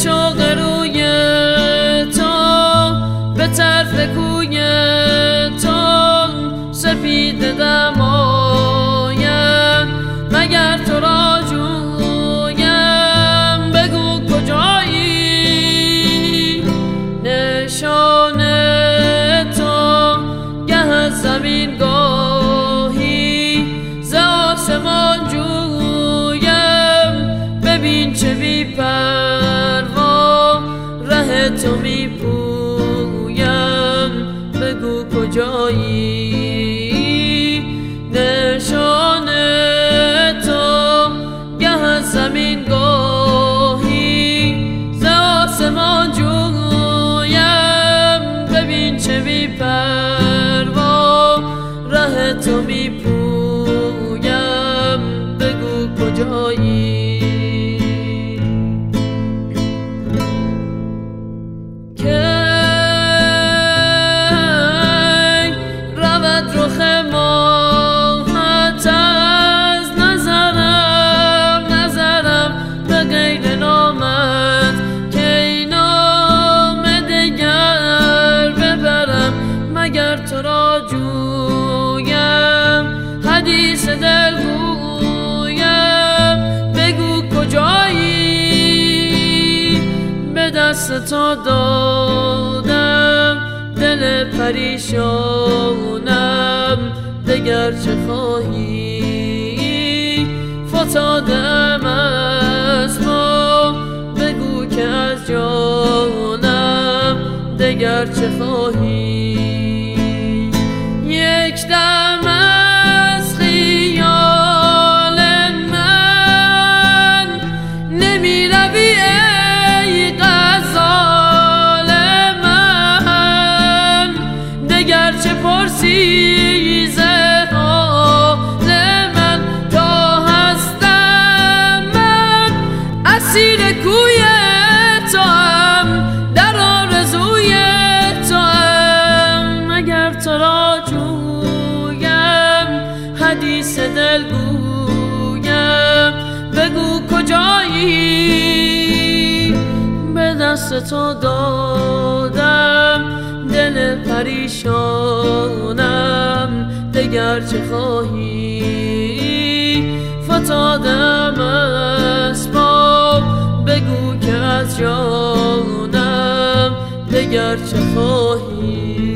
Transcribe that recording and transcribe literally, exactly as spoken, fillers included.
شوق روی تو به طرف کوی تو سپیده دمایم مگر تو را جویم بگو کجایی نشان تو گه از زمین گاهی ز آسمان جویم ببین چه بی پروا ره تو می پویم بگو کجایی نشان تو گه از زمین گاهی ز آسمان جویم ببین چه بی پروا ره تو می پویم بگو کجایی تو را جویم حدیث دل گویم بگو کجایی به دست تو دادم دل پریشانم دگر چه خواهی فتادم از ما بگو که از جانم دگر چه خواهی یک دم از خیال من نمی روی ای غزال من دگر چه پرسی ز حال من تا هستم من اسیر کوی تو هم در آرزوی تو هم اگر تو را حدیث دل گویم بگو کجایی به دست تو دادم دل پریشانم دگر چه خواهی فتادم اسباب بگو که از جانم دگر چه خواهی